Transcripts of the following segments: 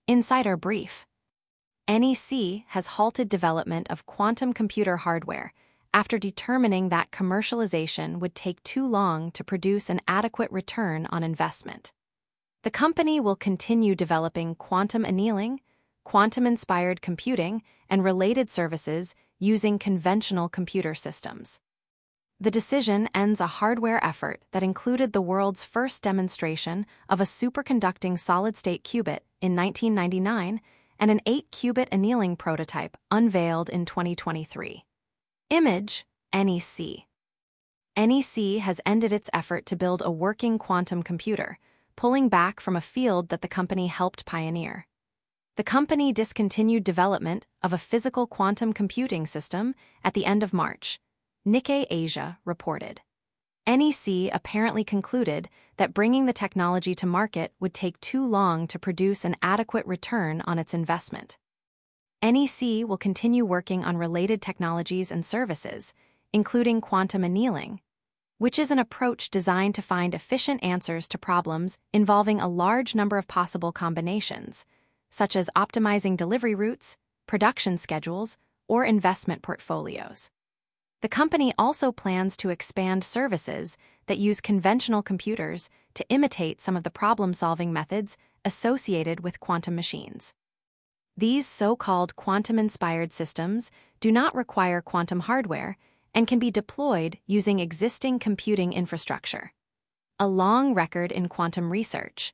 Insider brief. NEC has halted development of quantum computer hardware after determining that commercialization would take too long to produce an adequate return on investment. The company will continue developing quantum annealing, quantum-inspired computing, and related services using conventional computer systems. The decision ends a hardware effort that included the world's first demonstration of a superconducting solid-state qubit in 1999 and an 8-qubit annealing prototype unveiled in 2023. Image, NEC. NEC has ended its effort to build a working quantum computer, pulling back from a field that the company helped pioneer. The company discontinued development of a physical quantum computing system at the end of March, Nikkei Asia reported. NEC apparently concluded that bringing the technology to market would take too long to produce an adequate return on its investment. NEC will continue working on related technologies and services, including quantum annealing, which is an approach designed to find efficient answers to problems involving a large number of possible combinations, such as optimizing delivery routes, production schedules, or investment portfolios. The company also plans to expand services that use conventional computers to imitate some of the problem-solving methods associated with quantum machines. These so-called quantum-inspired systems do not require quantum hardware and can be deployed using existing computing infrastructure. A long record in quantum research.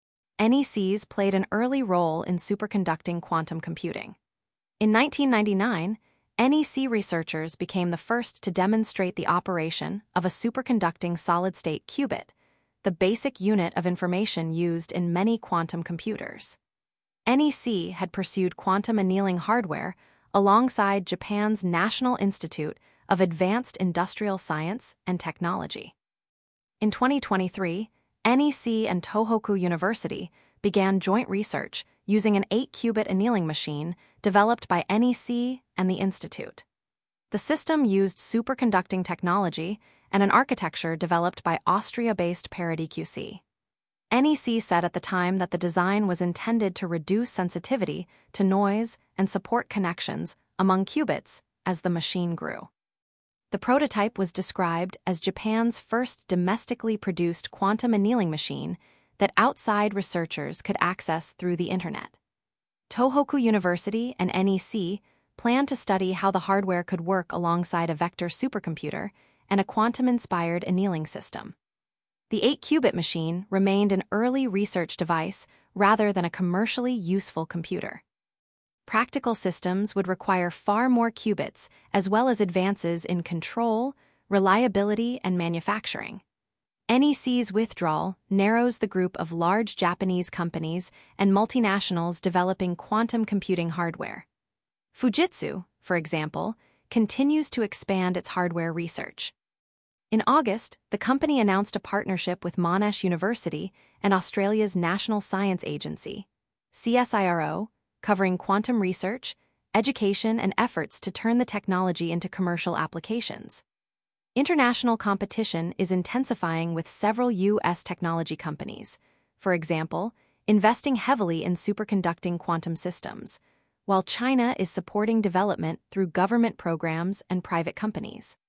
NEC's played an early role in superconducting quantum computing. In 1999, NEC researchers became the first to demonstrate the operation of a superconducting solid-state qubit, the basic unit of information used in many quantum computers. NEC had pursued quantum annealing hardware alongside Japan's National Institute of Advanced Industrial Science and Technology. In 2023, NEC and Tohoku University began joint research using an 8-qubit annealing machine developed by NEC and the Institute. The system used superconducting technology and an architecture developed by Austria-based Parity QC. NEC said at the time that the design was intended to reduce sensitivity to noise and support connections among qubits as the machine grew. The prototype was described as Japan's first domestically produced quantum annealing machine that outside researchers could access through the internet. Tohoku University and NEC plan to study how the hardware could work alongside a vector supercomputer and a quantum-inspired annealing system. The 8-qubit machine remained an early research device rather than a commercially useful computer. Practical systems would require far more qubits as well as advances in control, reliability, and manufacturing. NEC's withdrawal narrows the group of large Japanese companies and multinationals developing quantum computing hardware. Fujitsu, for example, continues to expand its hardware research. In August, the company announced a partnership with Monash University and Australia's National Science Agency, CSIRO, covering quantum research, education, and efforts to turn the technology into commercial applications. International competition is intensifying with several U.S. technology companies, for example, investing heavily in superconducting quantum systems, while China is supporting development through government programs and private companies.